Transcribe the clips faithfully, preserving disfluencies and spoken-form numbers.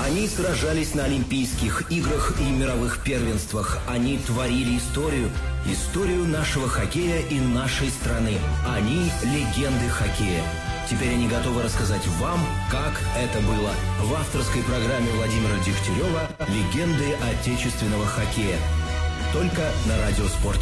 Они сражались на Олимпийских играх и мировых первенствах. Они творили историю. Историю нашего хоккея и нашей страны. Они легенды хоккея. Теперь они готовы рассказать вам, как это было. В авторской программе Владимира Дегтярева «Легенды отечественного хоккея». Только на Радио Спорт.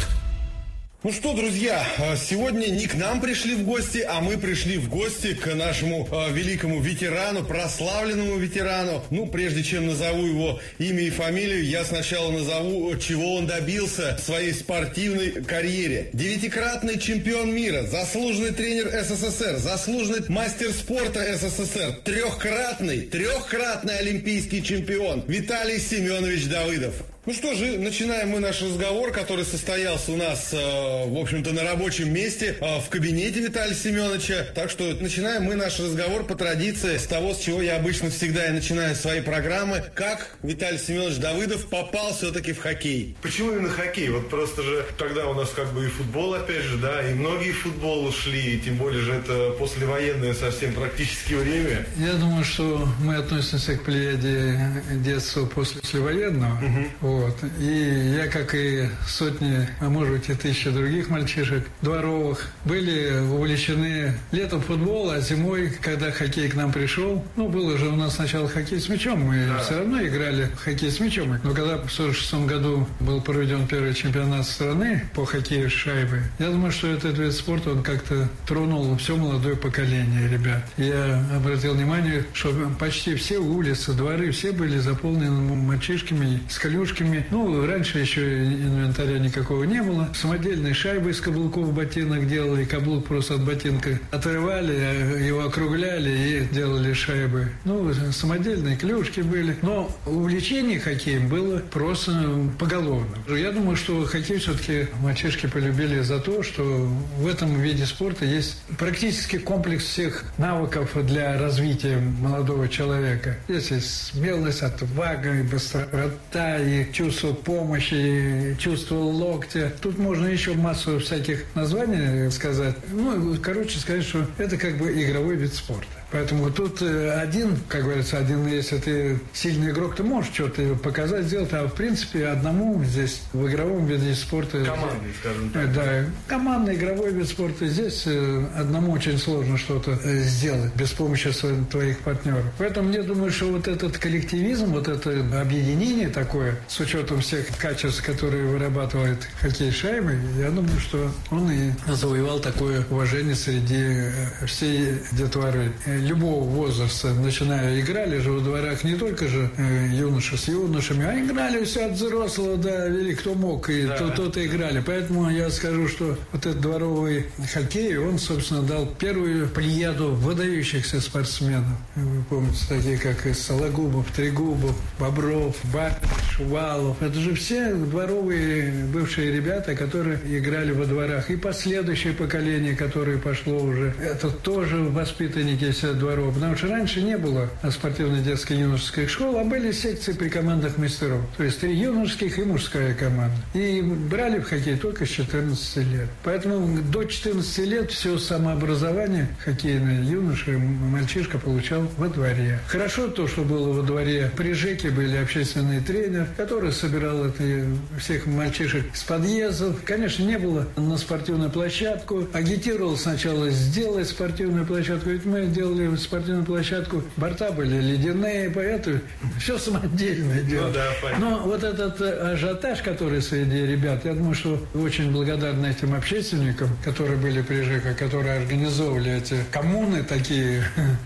Ну что, друзья, сегодня не к нам пришли в гости, а мы пришли в гости к нашему э, великому ветерану, прославленному ветерану. Ну, прежде чем назову его имя и фамилию, я сначала назову, чего он добился в своей спортивной карьере. Девятикратный чемпион мира, заслуженный тренер СССР, заслуженный мастер спорта СССР, трехкратный, трехкратный олимпийский чемпион Виталий Семенович Давыдов. Ну что же, начинаем мы наш разговор, который состоялся у нас, э, в общем-то, на рабочем месте, э, в кабинете Виталия Семеновича. Так что начинаем мы наш разговор по традиции с того, с чего я обычно всегда и начинаю свои программы. Как Виталий Семенович Давыдов попал все-таки в хоккей? Почему именно хоккей? Вот просто же тогда у нас как бы и футбол, опять же, да, и многие в футбол ушли, и тем более же это послевоенное совсем практически время. Я думаю, что мы относимся к плеяде детства послевоенного. Угу. Вот. И я, как и сотни, а может быть и тысячи других мальчишек дворовых, были увлечены летом футбол, а зимой, когда хоккей к нам пришел, ну, было же у нас сначала хоккей с мячом, мы да. все равно играли в хоккей с мячом. Но когда в сорок шестом году был проведен первый чемпионат страны по хоккею с шайбой, я думаю, что этот вид спорта, он как-то тронул все молодое поколение ребят. Я обратил внимание, что почти все улицы, дворы, все были заполнены мальчишками с колюшками. Ну, раньше еще инвентаря никакого не было. Самодельные шайбы из каблуков ботинок делали. Каблук просто от ботинка отрывали, его округляли и делали шайбы. Ну, самодельные клюшки были. Но увлечение хоккеем было просто поголовно. Я думаю, что хоккей все-таки мальчишки полюбили за то, что в этом виде спорта есть практически комплекс всех навыков для развития молодого человека. Здесь есть смелость, отвага, и быстрота, и чувство помощи, чувство локтя. Тут можно еще массу всяких названий сказать. Ну, короче сказать, что это как бы игровой вид спорта. Поэтому тут один, как говорится, один, если ты сильный игрок, ты можешь что-то показать, сделать, а в принципе одному здесь в игровом виде спорта... Командный, скажем так. Да, командный игровой вид спорта. Здесь одному очень сложно что-то сделать без помощи своих, твоих партнеров. Поэтому мне думаю, что вот этот коллективизм, вот это объединение такое, с учетом всех качеств, которые вырабатывает хоккей с шайбой, я думаю, что он и завоевал такое уважение среди всей детворы. Любого возраста, начиная, играли же во дворах не только же э, юноши с юношами, а играли все от взрослого до велик, кто мог, и да. то-то играли. Поэтому я скажу, что вот этот дворовый хоккей, он, собственно, дал первую плеяду выдающихся спортсменов. Вы помните, такие как Сологубов, Трегубов, Бобров, Бабич, Шувалов. Это же все дворовые бывшие ребята, которые играли во дворах. И последующее поколение, которое пошло уже, это тоже воспитанники дворов, потому что раньше не было спортивной детской юношеской школы, а были секции при командах мастеров. То есть три юношеских и мужская команда. И брали в хоккей только с четырнадцати лет. Поэтому до четырнадцати лет все самообразование хоккейное юноша, мальчишка получал во дворе. Хорошо то, что было во дворе. При ЖЭКе были общественный тренер, который собирал это, всех мальчишек с подъездов. Конечно, не было на спортивную площадку. Агитировал сначала сделать спортивную площадку. Ведь мы делали спортивную площадку, борта были ледяные, поэтому все самодельное дело. Ну, да, но вот этот ажиотаж, который среди ребят, я думаю, что очень благодарны этим общественникам, которые были при ЖЭКе, которые организовывали эти коммуны такие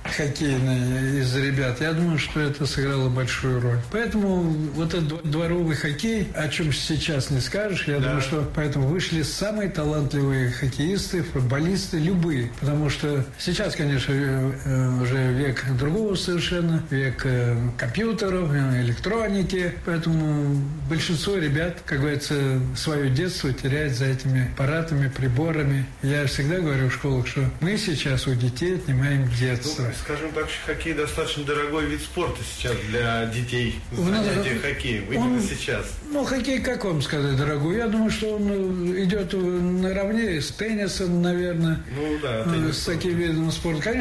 хоккейные из ребят. Я думаю, что это сыграло большую роль. Поэтому вот этот дворовый хоккей, о чем сейчас не скажешь, я да. думаю, что поэтому вышли самые талантливые хоккеисты, футболисты, любые. Потому что сейчас, конечно, уже век другого совершенно, век компьютеров, электроники, поэтому большинство ребят, как говорится, свое детство теряет за этими аппаратами, приборами. Я всегда говорю в школах, что мы сейчас у детей отнимаем детство. Ну, скажем так, хоккей достаточно дорогой вид спорта сейчас для детей, занятия хоккеем, именно он, сейчас. Ну, хоккей, как вам сказать, дорогой? Я думаю, что он идет наравне с теннисом, наверное, ну, да, теннис с таким видом спорта. Конечно, это не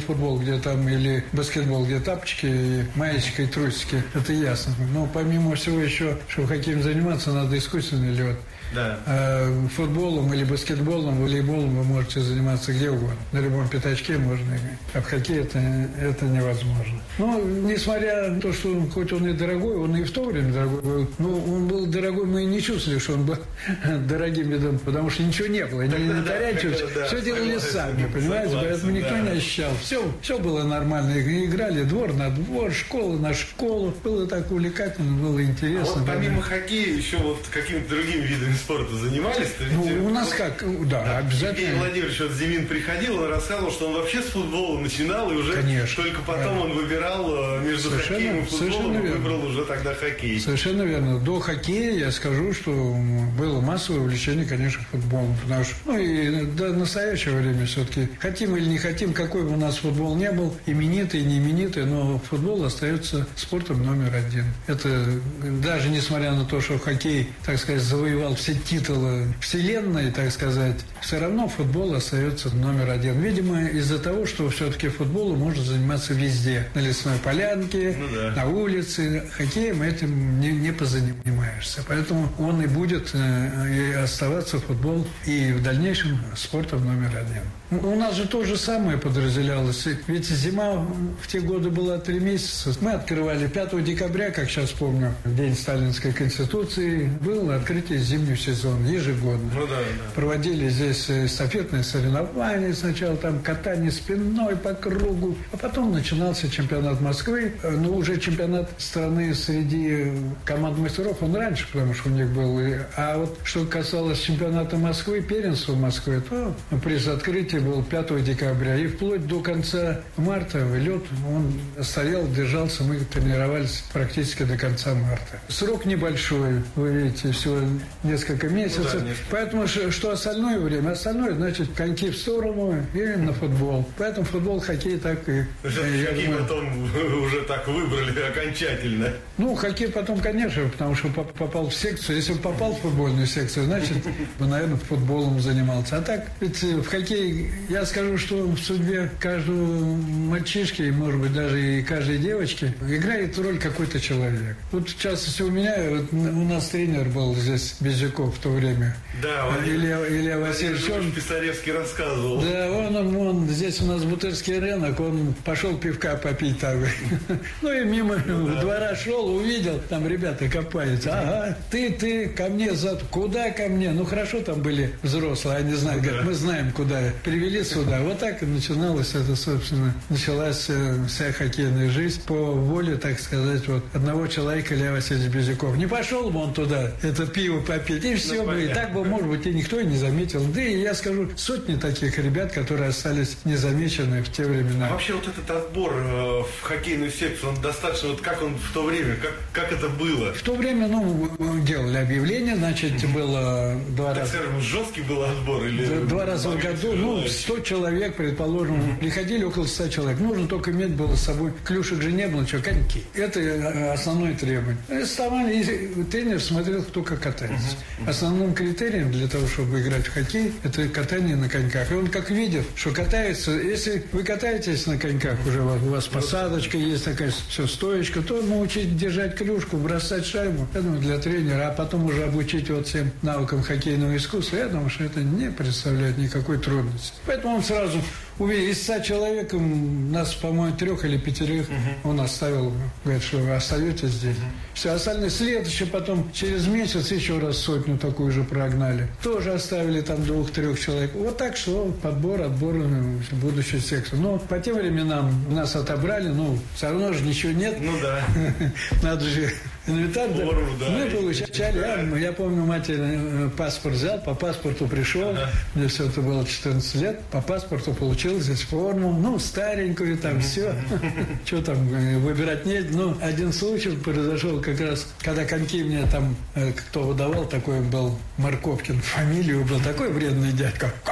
футбол, где там, или баскетбол, где тапочки, и маечки, и трусики. Это ясно. Но помимо всего еще, чтобы хоккеем заниматься, надо искусственный лед. Да. А футболом или баскетболом, волейболом вы можете заниматься где угодно. На любом пятачке можно играть. А в хоккее это, это невозможно. Но, несмотря на то, что он, хоть он и дорогой, он и в то время дорогой был, но он был дорогой, мы и не чувствовали, что он был дорогим видом, потому что ничего не было. Не, не тарянчивались, да, все делали сами, понимаете? Согласен, поэтому никто да. не ощущал. Все, все было нормально. Играли двор на двор, школа на школу. Было так увлекательно, было интересно. А вот помимо хоккея еще вот какими-то другими видами спорта занимались? Ну, у нас вот, как, да, да, обязательно. Евгений Владимирович вот Зимин приходил, он рассказывал, что он вообще с футбола начинал, и уже Конечно, только потом да. он выбирал между совершенно, хоккеем и футболом, и выбрал уже тогда хоккей. Совершенно верно. До хоккея я скажу, что было массовое увлечение, конечно, футболом. Потому что, ну и до настоящего времени все-таки, хотим или не хотим, какой бы у нас футбол не был, именитый и не именитый, но футбол остается спортом номер один. Это даже несмотря на то, что хоккей, так сказать, завоевал все титулы вселенной, так сказать, все равно футбол остается номер один. Видимо, из-за того, что все-таки футболом можно заниматься везде. На лесной полянке, ну, да. на улице. Хоккеем этим не, не позанимаешься. Поэтому он и будет э, и оставаться футбол и в дальнейшем спортом номер один. У нас же то же самое подразделялось. Ведь зима в те годы была три месяца. Мы открывали пятого декабря, как сейчас помню, день Сталинской Конституции, было открытие зимнего сезона ежегодно. Ну, да, да. Проводили здесь эстафетные соревнования. Сначала там катание спиной по кругу, а потом начинался чемпионат Москвы. Но уже чемпионат страны среди команд мастеров, он раньше, потому что у них был. А вот что касалось чемпионата Москвы, первенства Москвы, то приз открытия был пятого декабря. И вплоть до конца марта лед, он стоял, держался, мы тренировались практически до конца марта. Срок небольшой, вы видите, всего несколько месяцев. Ну, да, несколько. Поэтому что остальное время? Остальное, значит, коньки в сторону и на футбол. Поэтому футбол, хоккей так и... Хоккей потом уже так выбрали окончательно. Ну, хоккей потом, конечно, потому что попал в секцию. Если бы попал в футбольную секцию, значит, бы, наверное, футболом занимался. А так, ведь в хоккей, я скажу, что в судьбе каждого мальчишки, может быть, даже и каждой девочки, играет роль какой-то человек. Вот, в частности, у меня, вот, у нас тренер был здесь, Безжаков, в то время. Да, он, Илья, Илья Васильевич. Он, Писаревский рассказывал. Да, он, он, он, здесь у нас Бутырский рынок, он пошел пивка попить там. Ну и мимо двора шел, увидел, там ребята копаются. Ага, ты, ты, ко мне, за... куда ко мне? Ну хорошо, там были взрослые, они знают, говорят, мы знаем, куда привели сюда. Вот так и начиналась это, собственно, началась вся хоккейная жизнь по воле, так сказать, вот одного человека, Илья Васильевич Безжаков. Не пошел бы он туда, это пиво попить, и все бы, и так бы, может быть, и никто и не заметил. Да и я скажу, сотни таких ребят, которые остались незамечены в те времена. А вообще вот этот отбор э, в хоккейную секцию, он достаточно, вот как он в то время, как, как это было? В то время, ну, делали объявление, значит, было два раза. Так, жесткий был отбор? Или два раза в году, ну, сто человек, предположим, приходили около ста человек. Нужно только иметь было с собой, клюшек же не было, что, коньки. Это основное требование. Вставали, и тренер смотрел, кто как катается. Основным критерием для того, чтобы играть в хоккей, это катание на коньках. И он как видит, что катается, если вы катаетесь на коньках, уже у вас посадочка есть такая, все, стоечка, то научить держать клюшку, бросать шайбу, я думаю, для тренера, а потом уже обучить вот всем навыкам хоккейного искусства, я думаю, что это не представляет никакой трудности. Поэтому он сразу увидел, из ста человек, нас, по-моему, трех или пятерых uh-huh. он оставил, говорит, что вы остаетесь здесь. Uh-huh. Все, остальные следующие потом, через месяц еще раз сотню такую же прогнали. Тоже оставили там двух-трех человек. Вот так шло подбор, отбор в будущую секцию. Но по тем временам нас отобрали, ну, все равно же ничего нет. Ну да. Надо же... Инвентарь, Форму, да. Мы получали, я, я помню, матери паспорт взял, по паспорту пришел, ага. мне все это было четырнадцать лет, по паспорту получил здесь форму, ну, старенькую, там все, что там, выбирать нет. Ну, один случай произошел как раз, когда коньки мне там, кто выдавал, такой был Марковкин, фамилию был, такой вредный дядька. Какой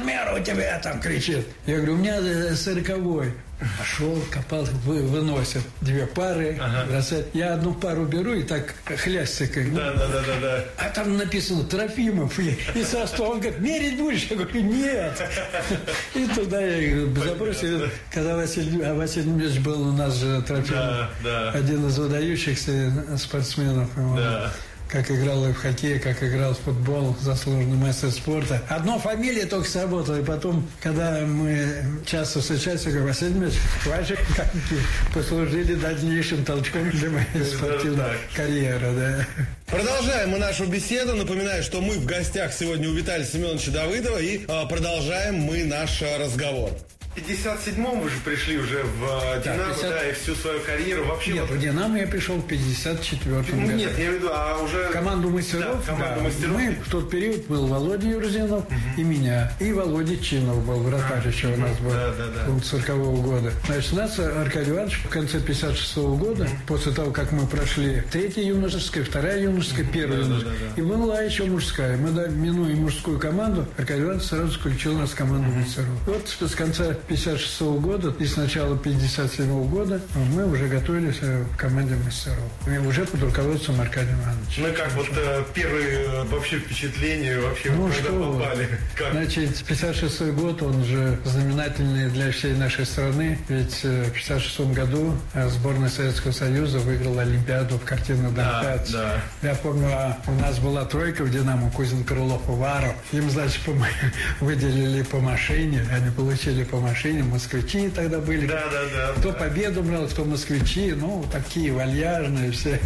размер у тебя там кричит. Я говорю, у меня сороковой. Пошел, копал, вы, выносит две пары, ага. бросает. Я одну пару беру и так хлястикой. Да, да, да, да, да. А там написано Трофимов. И, и со стола он говорит, мерить будешь? Я говорю, нет. И туда я забросил. Когда Василий, а Василий Дмитриевич был у нас же Трофимов, да, да. один из выдающихся спортсменов. Да. Как играл и в хоккей, как играл в футбол, заслуженный мастер спорта. Одно фамилия только сработала. И потом, когда мы часто встречались, я говорю, Василий Дмитриевич, ваши камки послужили дальнейшим толчком для моей спортивной карьеры. Да. Продолжаем мы нашу беседу. Напоминаю, что мы в гостях сегодня у Виталия Семеновича Давыдова. И а, продолжаем мы наш а, разговор. В пятьдесят седьмом вы же пришли уже в «Динамо», да, пятьдесят... да, и всю свою карьеру вообще... Нет, вот... в «Динамо» я пришел в пятьдесят четвёртом году. Нет, я имею в виду, а уже... Команду мастеров, да, команду да. мастеров. Мы в тот период был Володя Юрзинов угу. и меня, и Володя Чинов был, вратарь а, еще у нас был, да, да, да. сорокового года. Значит, нас Аркадий Иванович в конце пятьдесят шестого года, угу. после того, как мы прошли третья юношеская, вторая юношеская, первая да, юношеская, да, да, да. и была еще мужская. Мы, да, минуя мужскую команду, Аркадий Иванович сразу включил нас в команду угу. мастеров. Вот с конца пятьдесят шестого года года и с начала пятьдесят седьмого года мы уже готовились в команде мастеров. И уже под руководством Аркадия Ивановича. Ну как вот э, первые вообще впечатления вообще ну, когда что попали? Как? Значит, пятьдесят шестой год, он же знаменательный для всей нашей страны. Ведь в пятьдесят шестом году сборная Советского Союза выиграла Олимпиаду в картинной адаптации. Да, да. Я помню, у нас была тройка в «Динамо», Кузин, Крылов, Уваров. Им, значит, выделили по машине, они получили по машине, москвичи тогда были. Да, да, да. Кто да. победу брал, кто москвичи, ну, такие вальяжные все.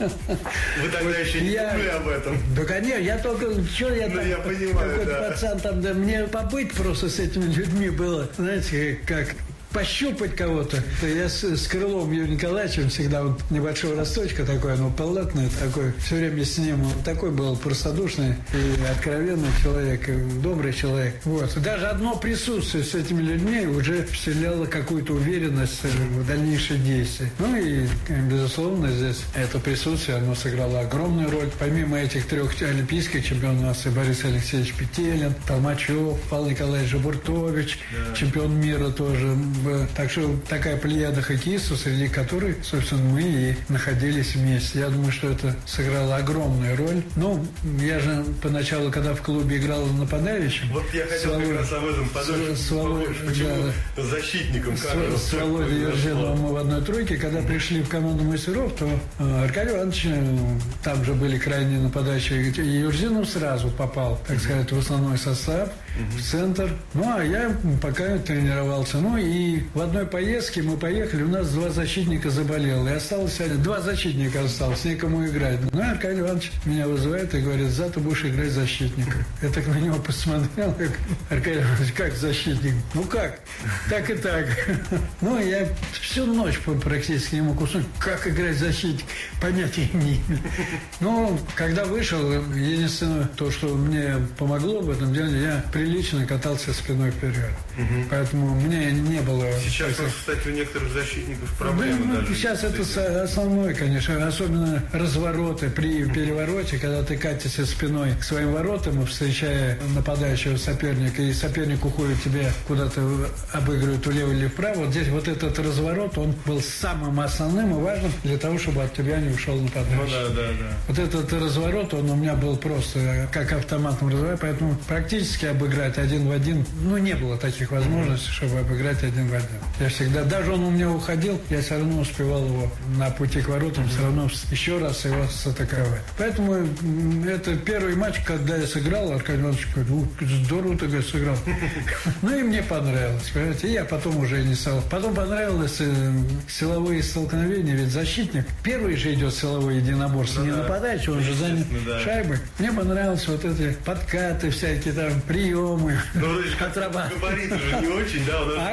Вы тогда вот еще не я... думали об этом? Да, конечно, я только, что я ну, там, я понимаю, какой-то да. пацан там, да, мне побыть просто с этими людьми было, знаете, как... пощупать кого-то. Я с, с Крыловым Юрием Николаевичем всегда вот небольшого росточка такой, оно полотное такой, все время с ним. Он такой был простодушный и откровенный человек, и добрый человек. Вот. Даже одно присутствие с этими людьми уже вселяло какую-то уверенность в дальнейшие действия. Ну и, безусловно, здесь это присутствие, оно сыграло огромную роль. Помимо этих трех олимпийских чемпионов, у нас и Борис Алексеевич Петелин, Толмачев, Павел Николаевич Жабуртович, да. чемпион мира тоже. Так что такая плеяда хоккеистов, среди которых, собственно, мы и находились вместе. Я думаю, что это сыграло огромную роль. Ну, я же поначалу, когда в клубе играл нападающим... Вот я хотел Володь... как раз об этом подольше. С, Володь... Почему да. защитником? С, с Володей Юрзиновым мы в одной тройке. Когда пришли в команду мастеров, то э, Аркадий Иванович, там же были крайние нападающие, и Юрзинов сразу попал, так сказать, в основной состав, в центр. Ну, а я пока тренировался. Ну, и в одной поездке мы поехали, у нас два защитника заболело. И осталось, два защитника осталось, некому играть. Ну, Аркадий Иванович меня вызывает и говорит, завтра будешь играть защитника. Я так на него посмотрел, как Аркадий Иванович, как защитник? Ну, как? Так и так. Ну, я всю ночь практически не мог уснуть. Как играть защитник? Понятия не имею. Ну, когда вышел, единственное, то, что мне помогло в этом деле, я прилично катался спиной вперед. Угу. Поэтому мне не было... Сейчас, таких... кстати, у некоторых защитников проблемы да, даже. Сейчас это основное, конечно. Особенно развороты при перевороте, когда ты катишься спиной к своим воротам, встречая нападающего соперника, и соперник уходит тебе куда-то, обыгрывает влево или вправо. Вот здесь вот этот разворот, он был самым основным и важным для того, чтобы от тебя не ушел нападающий. Ну да, да, да. Вот этот разворот, он у меня был просто как автоматом разворот, поэтому практически обыграть один в один, ну, не было таких возможностей, чтобы обыграть один в один. Я всегда, даже он у меня уходил, я все равно успевал его на пути к воротам, mm-hmm. все равно еще раз его атаковать. Поэтому это первый матч, когда я сыграл, Аркадий Иванович говорит, здорово ты, говорит, сыграл. Ну и мне понравилось, понимаете, и я потом уже не стал. Потом понравилось силовые столкновения, ведь защитник, первый же идет силовое единоборство, не нападающий, он же занят шайбой. Мне понравилось вот эти подкаты всякие там, приемы. Ну, габариты же не очень, да? А габариты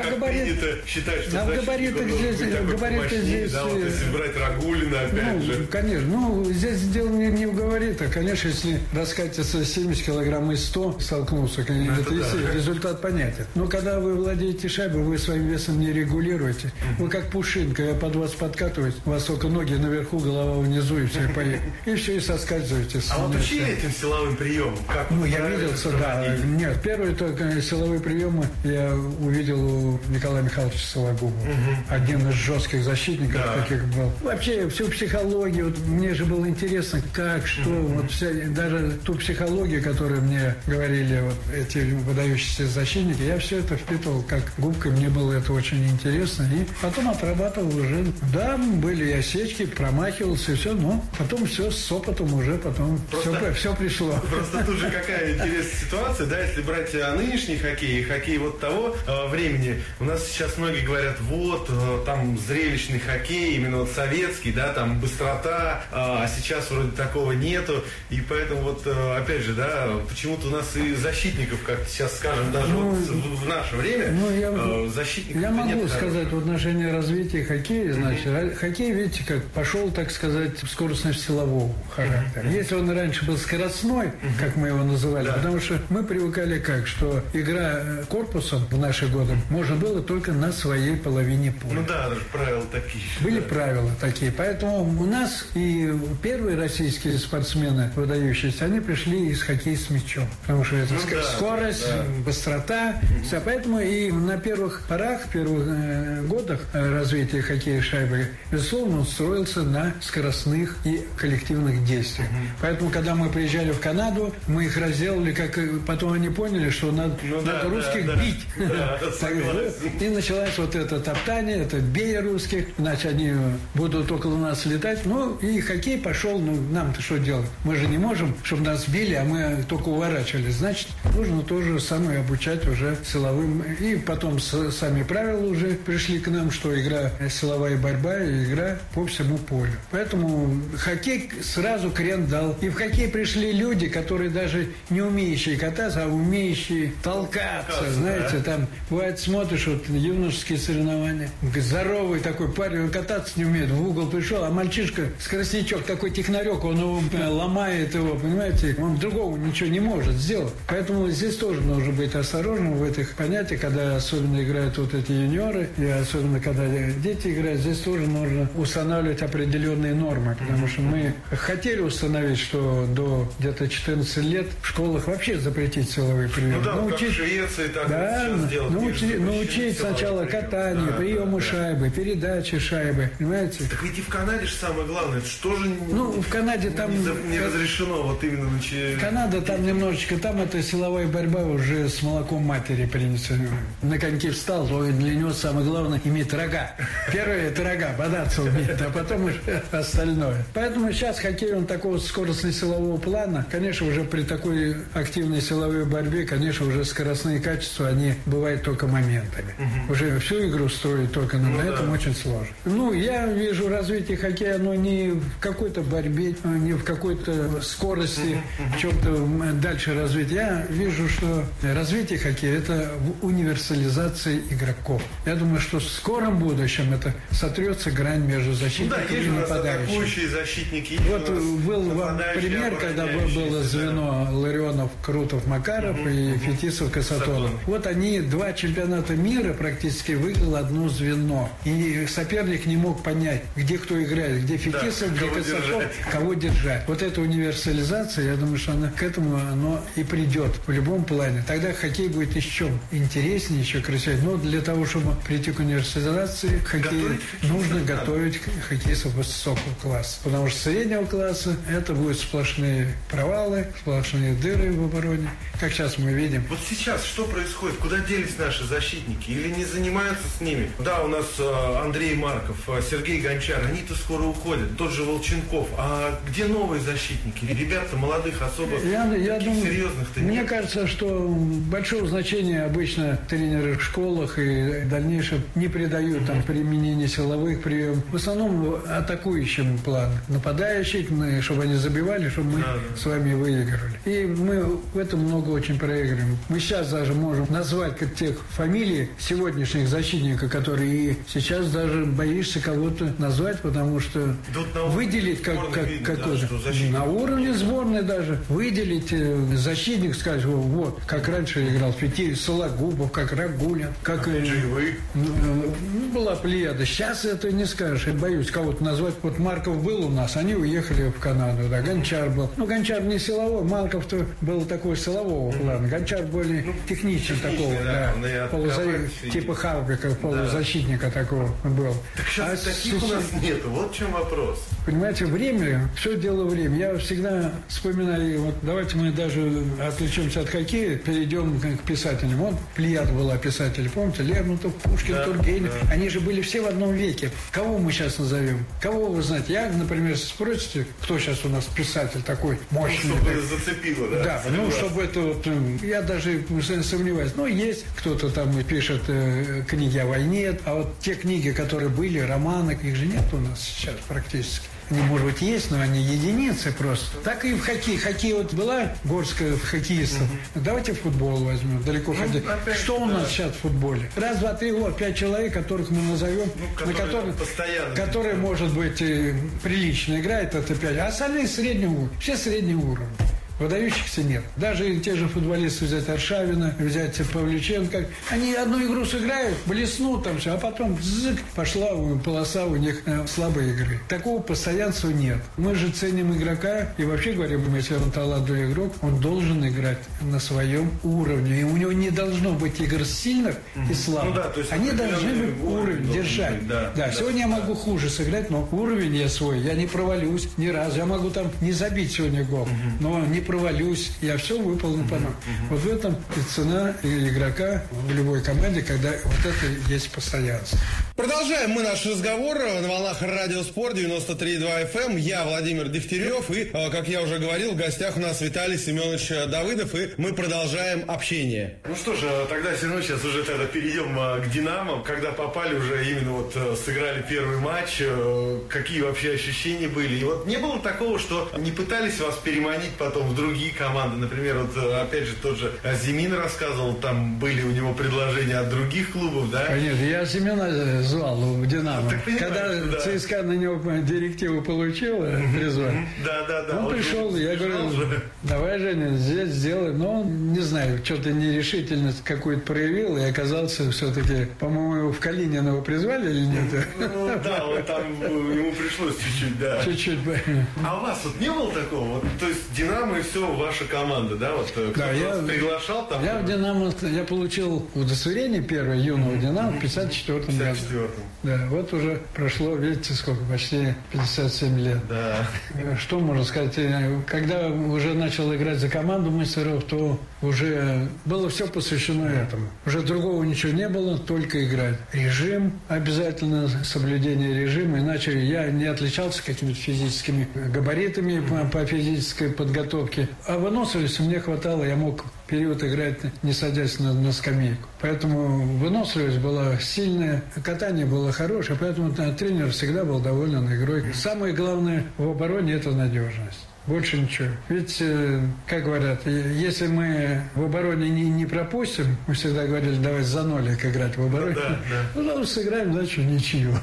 принято считать, что а в габаритах здесь, габариты здесь, да, вот если брать Рагулина, опять ну, же. Конечно, ну, здесь дело не, не в габаритах. Конечно, если раскатиться семьдесят килограмм и сто столкнулся, конечно, это, это да. результат понятен. Но когда вы владеете шайбой, вы своим весом не регулируете. Вы как пушинка, я под вас подкатываюсь, у вас только ноги наверху, голова внизу, и все, и поехали. И все, и соскальзываете. А вот учили этим силовым приемом? Как ну, я виделся, да. Нет, первые только силовые приемы я увидел у Николая Михайловича Сологуба. Угу. Один из жестких защитников, да. таких был. Вообще, всю психологию, вот, мне же было интересно, как, что, угу. вот вся, даже ту психологию, которую мне говорили вот эти выдающиеся защитники, я все это впитывал как губкой, мне было это очень интересно. И потом отрабатывал уже. Да, были и осечки, промахивался, и все, но потом все с опытом уже, потом просто, все, все пришло. Просто тут же какая интересная ситуация, да, если брать нынешний хоккей и хоккей вот того э, времени, у нас сейчас многие говорят, вот, э, там зрелищный хоккей, именно вот советский, да, там быстрота, э, а сейчас вроде такого нету, и поэтому вот, э, опять же, да, почему-то у нас и защитников, как сейчас скажем, даже ну, вот в, в наше время, ну, я, э, защитников я могу нет, сказать, в отношении развития хоккея, значит, mm-hmm. хоккей, видите, как пошел, так сказать, скоростно-силового характера. Mm-hmm. Если он раньше был скоростной, mm-hmm. как мы его называли, да. потому что мы привыкали как, что игра корпусом в наши годы можно было только на своей половине поля. Ну да, даже правила такие. Были да. правила такие. Поэтому у нас и первые российские спортсмены, выдающиеся, они пришли из хоккея с мячом. Потому что это ну, ск- да, скорость, да. быстрота. Mm-hmm. Все. Поэтому и на первых порах, в первых э, годах развития хоккея шайбы, безусловно, он строился на скоростных и коллективных действиях. Mm-hmm. Поэтому, когда мы приезжали в Канаду, мы их разделали, как потом они поняли, что надо, ну, надо да, русских да, бить. Да, и началось вот это топтание, это бей русских, иначе они будут около нас летать. Ну, и хоккей пошел, ну, нам-то что делать? Мы же не можем, чтобы нас били, а мы только уворачивались. Значит, нужно то же самое обучать уже силовым. И потом с, сами правила уже пришли к нам, что игра силовая борьба и игра по всему полю. Поэтому хоккей сразу крен дал. И в хоккей пришли люди, которые даже не умеющие кататься, а умеющие толкаться. Знаете, да. там бывает, смотришь, вот юношеские соревнования. Здоровый такой парень, он кататься не умеет. В угол пришел, а мальчишка, скоростничок, такой технарек, он его ломает его, понимаете? Он другого ничего не может сделать. Поэтому здесь тоже нужно быть осторожным в этих понятиях, когда особенно играют вот эти юниоры, и особенно когда дети играют, здесь тоже нужно устанавливать определенные нормы, потому что мы хотели установить, что до где-то четырнадцати лет в школах вообще запретить силовые приемы. Ну да, научить, как в Швеции, так да, сейчас делать. Научи, научить сначала катанию, да, приему да, шайбы, да. передачи шайбы, понимаете? Так ведь и в Канаде же самое главное, что же ну, в Канаде там не, не разрешено вот именно начать. Канада там немножечко, там это силовая борьба уже с молоком матери принята. На коньки встал, то для него самое главное иметь рога. Первое это рога, бодаться умеет, а потом уже остальное. Поэтому сейчас хоккей, он такого скоростно-силового плана, конечно, уже при такой активной силовой борьбе, конечно, уже скоростные качества, они бывают только моментами. Угу. Уже всю игру строить только на, ну, на да. этом очень сложно. Ну, я вижу развитие хоккея, оно не в какой-то борьбе, не в какой-то скорости, угу. в чем-то дальше развитие. Я вижу, что развитие хоккея – это в универсализации игроков. Я думаю, что в скором будущем это сотрется грань между защитниками ну, да, и нападающими. Защитники, вот был вам пример, когда было звено да. Ларионов, Крутов, Макаров угу, и угу. Фетисов, Касатонов. Вот они два чемпионата мира практически выиграло одно звено. И соперник не мог понять, где кто играет, где Фетисов, да, где Касатонов, держать. Кого держать. Вот эта универсализация, я думаю, что она к этому оно и придет в любом плане. Тогда хоккей будет еще интереснее, еще красивее. Но для того, чтобы прийти к универсализации, хоккей нужно надо. готовить хоккеистов высокого класса. Потому что среднего класса это будут сплошные провалы, сплошные дыры в обороне. Как сейчас мы видим. Вот сейчас что происходит? Куда делись наши защитники? Или не занимаются с ними? Да, у нас э, Андрей Марков, э, Сергей Гончар, они-то скоро уходят. Тот же Волченков. А где новые защитники? Ребята молодых особо я, я думаю, серьезных-то мне нет. кажется, что большого значения обычно тренеры в школах и в дальнейшем не придают mm-hmm. там применения силовых приемов. В основном атакующим плану. Нападающих, чтобы они забивали, чтобы мы да, да. с вами выигрывали. И мы в этом много очень проигрываем. Мы сейчас даже можем назвать как тех фамилий сегодняшних защитников, которые и сейчас даже боишься кого-то назвать, потому что выделить как, как, какой-то да, на уровне сборной даже выделить защитник, сказать, вот, как раньше играл Фетиль, Сологубов, как Рагулин, как Живы. Ну, была плеяда. Сейчас это не скажешь. Я боюсь кого-то назвать. Вот Марков был у нас, они уехали в Канаду, да, Гончар был. Ну, Гончар не силовой, Марков-то был такой силового плана. Гончар более ну, техничный такого, да, да полуза... типа Хавбека, полузащитника да. такого был. Так сейчас а таких сейчас... у нас нет. Вот в чем вопрос. Понимаете, время, все дело время. Я всегда вспоминаю, вот давайте мы даже отвлечемся от хоккея, перейдем к писателям. Вот плеяда была писатель, помните, Лермонтов, Пушкин, да, Тургенев. Да. Они же были все в одном веке. Кого мы сейчас назовем? Кого вы знаете? Я, например, спросите, кто сейчас у нас писатель такой мощный. Ну, чтобы зацепило, да? Да, ну, чтобы это вот, я даже сомневаюсь. Ну, есть кто-то там и пишет э, книги о войне, а вот те книги, которые были, романы, их же нет у нас сейчас практически. Они, может быть, есть, но они единицы просто. Так и в хоккее. Хоккей вот была горская хоккеистов. Mm-hmm. Давайте футбол возьмем, далеко ну, ходить. Опять, что у нас да. сейчас в футболе? Раз, два, три, вот, пять человек, которых мы назовем, ну, на которые, которые, может быть, прилично играют, это пять. А остальные среднего уровня. Все среднего уровня. Выдающихся нет. Даже те же футболисты взять Аршавина, взять Павлюченко, они одну игру сыграют, блеснут там все, а потом зык, пошла полоса у них э, слабой игры. Такого постоянства нет. Мы же ценим игрока и вообще говорим, если он талантливый игрок, он должен играть на своем уровне. И у него не должно быть игр сильных mm-hmm. и слабых. Ну, да, то есть они должны быть уровень держать. Быть, да, да, да, сегодня да, я могу да. хуже сыграть, но уровень я свой, я не провалюсь ни разу. Я могу там не забить сегодня гол, mm-hmm. но не провалюсь, я все выполню по нам. Uh-huh. Вот в этом и цена игрока в любой команде, когда вот это есть постоянство. Продолжаем мы наш разговор на волнах Радио Спорт девяносто три и два эф эм. Я Владимир Дегтярев и, как я уже говорил, в гостях у нас Виталий Семенович Давыдов, и мы продолжаем общение. Ну что ж, тогда все равно сейчас уже тогда перейдем к «Динамо». Когда попали уже, именно вот сыграли первый матч, какие вообще ощущения были? И вот не было такого, что не пытались вас переманить потом в другие команды? Например, вот опять же тот же Зимин рассказывал, там были у него предложения от других клубов, да? Конечно, я Зимина звал в «Динамо». Ну, когда да. ЦСКА на него директиву получила, призвал, да, да, да. он, он пришел, я говорю, же. давай, Женя, здесь сделай. Но он, не знаю, что-то нерешительность какую-то проявил и оказался все-таки, по-моему, в Калинина его призвали или нет? Ну, да, вот там ему пришлось чуть-чуть, да. Чуть-чуть. А у вас вот не было такого? Вот, то есть «Динамо» и все, ваша команда, да? Вот да, я приглашал там? Я в «Динамо», я получил удостоверение первое юного «Динамо» в пятьдесят четвёртом году. Да, вот уже прошло, видите, сколько, почти пятьдесят семь лет. Да. Что можно сказать? Когда уже начал играть за команду мастеров, то уже было все посвящено этому. Уже другого ничего не было, только играть. Режим, обязательно соблюдение режима, иначе я не отличался какими-то физическими габаритами по, по физической подготовке. А выносливости мне хватало, я мог период играть, не садясь на, на скамейку. Поэтому выносливость была сильная, катание было хорошее, поэтому тренер всегда был доволен игрой. Самое главное в обороне – это надежность. Больше ничего. Ведь, как говорят, если мы в обороне не, не пропустим, мы всегда говорили, давай за нолик играть в обороне, да, да. ну, ну сыграем, значит, ничью.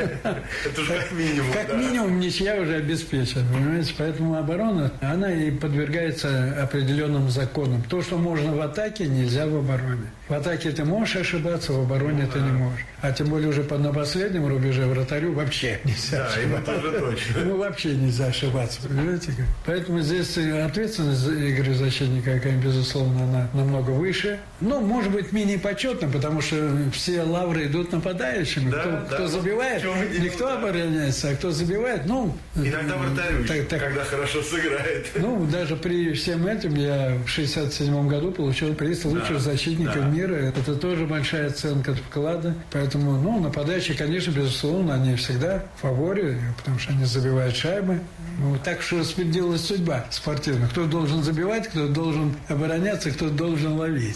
Это же как минимум. Как минимум ничья уже обеспечена, понимаете? Поэтому оборона, она и подвергается определенным законам. То, что можно в атаке, нельзя в обороне. В атаке ты можешь ошибаться, в обороне ты не можешь. А тем более уже на последнем рубеже вратарю вообще нельзя ошибаться. Да, ему тоже точно. Ему вообще нельзя ошибаться, понимаете? Поэтому здесь ответственность игры защитника, безусловно, она намного выше. Но, может быть, менее почетно, потому что все лавры идут нападающими. Да, кто, да, кто забивает, никто да. обороняется, а кто забивает, ну... Иногда вратарю, так, так, когда хорошо сыграет. Ну, даже при всем этом я в шестьдесят седьмом году получил приз лучших да, защитников да. мира. Это тоже большая оценка вклада. Поэтому, ну, нападающие, конечно, безусловно, они всегда в фаворе, потому что они забивают шайбы. Ну, так что распределилась судьба спортивная. Кто должен забивать, кто должен обороняться, кто должен ловить.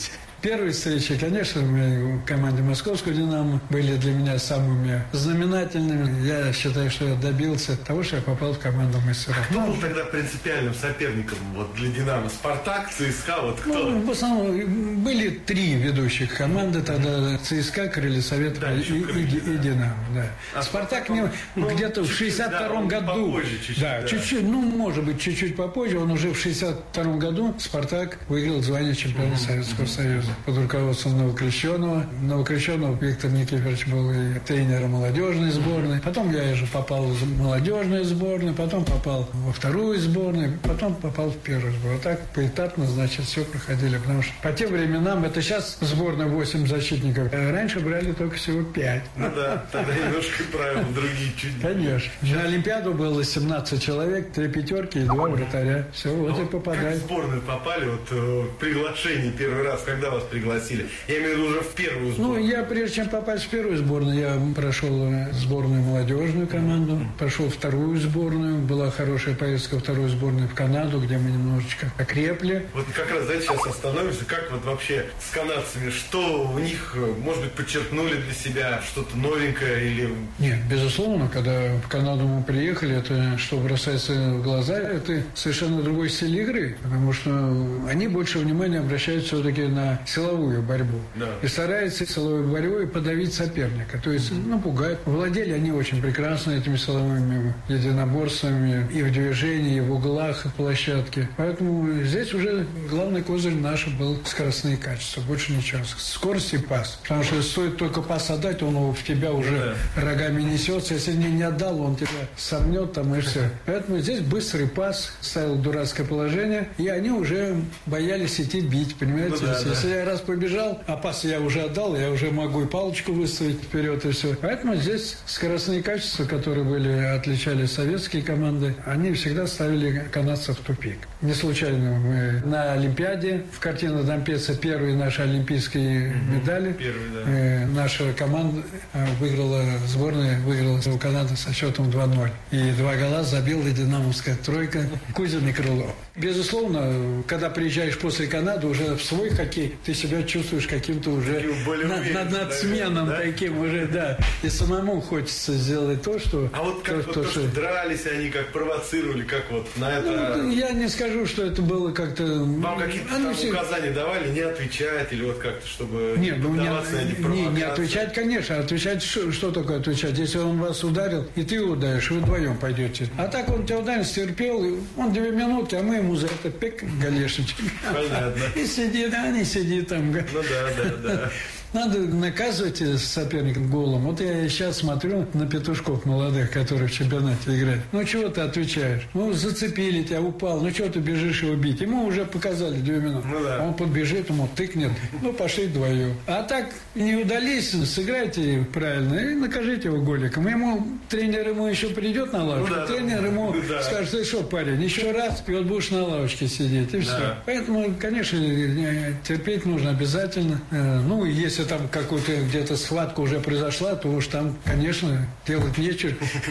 Первые встречи, конечно, в команде московского «Динамо» были для меня самыми знаменательными. Я считаю, что я добился того, что я попал в команду мастеров. Кто был тогда принципиальным соперником вот, для «Динамо»? «Спартак», «ЦСКА», вот кто? Ну, в основном были три ведущих команды тогда: ЦСКА, Крылья Совета, да, и, и, и, и «Динамо». Да. А «Спартак» мне ну, где-то в шестьдесят втором да, году... Попозже чуть-чуть. Да, да, чуть-чуть, ну, может быть, чуть-чуть попозже. Он уже в шестьдесят втором году «Спартак» выиграл звание чемпиона Советского Союза под руководством Новокрещенного. Новокрещенного Виктор Никифорович был и тренером молодежной сборной. Потом я уже попал в молодежную сборную, потом попал во вторую сборную, потом попал в первую сборную. Вот так поэтапно, значит, все проходили. Потому что по тем временам, это сейчас сборная восемь защитников, а раньше брали только всего пять. Ну да, тогда немножко правила другие чуть. Конечно. На Олимпиаду было семнадцать человек, три пятерки и два вратаря. Все, вот и попадали. Как в сборную попали, вот э, приглашение первый раз, когда вас пригласили? Я имею в виду уже в первую сборную. Ну, я прежде чем попасть в первую сборную, я прошел сборную молодежную команду, прошел вторую сборную, была хорошая поездка во вторую сборную в Канаду, где мы немножечко окрепли. Вот как раз, знаете, сейчас остановимся, как вот вообще с канадцами, что у них, может быть, подчеркнули для себя, что-то новенькое или... Нет, безусловно, когда в Канаду мы приехали, это, что бросается в глаза, это совершенно другой стиль игры, потому что они больше внимания обращают все-таки на силовую борьбу. Да. И стараются силовой борьбой подавить соперника. То есть, ну, пугают. Владели они очень прекрасно этими силовыми единоборствами и в движении, и в углах площадки. Поэтому здесь уже главный козырь наш был скоростные качества. Больше ничего. Скорость и пас. Потому что стоит только пас отдать, он в тебя уже да. рогами несется. Если не, не отдал, он тебя сомнет там и все. Поэтому здесь быстрый пас, ставил дурацкое положение, и они уже боялись идти бить, понимаете? Ну, да, если да. я раз побежал, а пас я уже отдал, я уже могу и палочку выставить вперед и все. Поэтому здесь скоростные качества, которые были, отличали советские команды, они всегда ставили канадцев в тупик. Не случайно мы на Олимпиаде в картине Дампеца первые наши олимпийские угу. медали. Первый, да. э, наша команда выиграла, сборная выиграла у Канады со счетом два ноль. И два гола забила динамовская тройка Кузин и Крылов. Безусловно, когда приезжаешь после Канады уже в свой хоккей, ты себя чувствуешь каким-то уже над, над, надсменом да? таким уже, да. И самому хочется сделать то, что... А вот как то, вот то, то, что... что дрались они, как провоцировали, как вот на это... Ну, я не скажу, что это было как-то... Вам какие-то там все... указания давали, не отвечать или вот как-то, чтобы Нет, не ну, поддаваться не, на эти провокации? Не, не отвечать, конечно. Отвечать, что, что такое отвечать? Если он вас ударил, и ты ударишь, вы вдвоем пойдете. А так он тебя ударил, стерпел, он две минуты, а мы ему за это пек галешечек. Понятно. И сиди, да, не сиди там. Ну да, да, да. Надо наказывать соперника голом. Вот я сейчас смотрю на петушков молодых, которые в чемпионате играют. Ну, чего ты отвечаешь? Ну, зацепили тебя, упал. Ну, чего ты бежишь его бить? Ему уже показали две минуты. Ну, да. Он подбежит, ему тыкнет. Ну, пошли вдвоем. А так, не удались, сыграйте правильно и накажите его голиком. Ему, тренер ему еще придет на лавочку. Ну, да, тренер да, ему да. скажет: ты что, парень, еще раз, и вот будешь на лавочке сидеть. И все. Да. Поэтому, конечно, терпеть нужно обязательно. Ну, если там какую-то где-то схватка уже произошла, то уж там, конечно, делать нечего.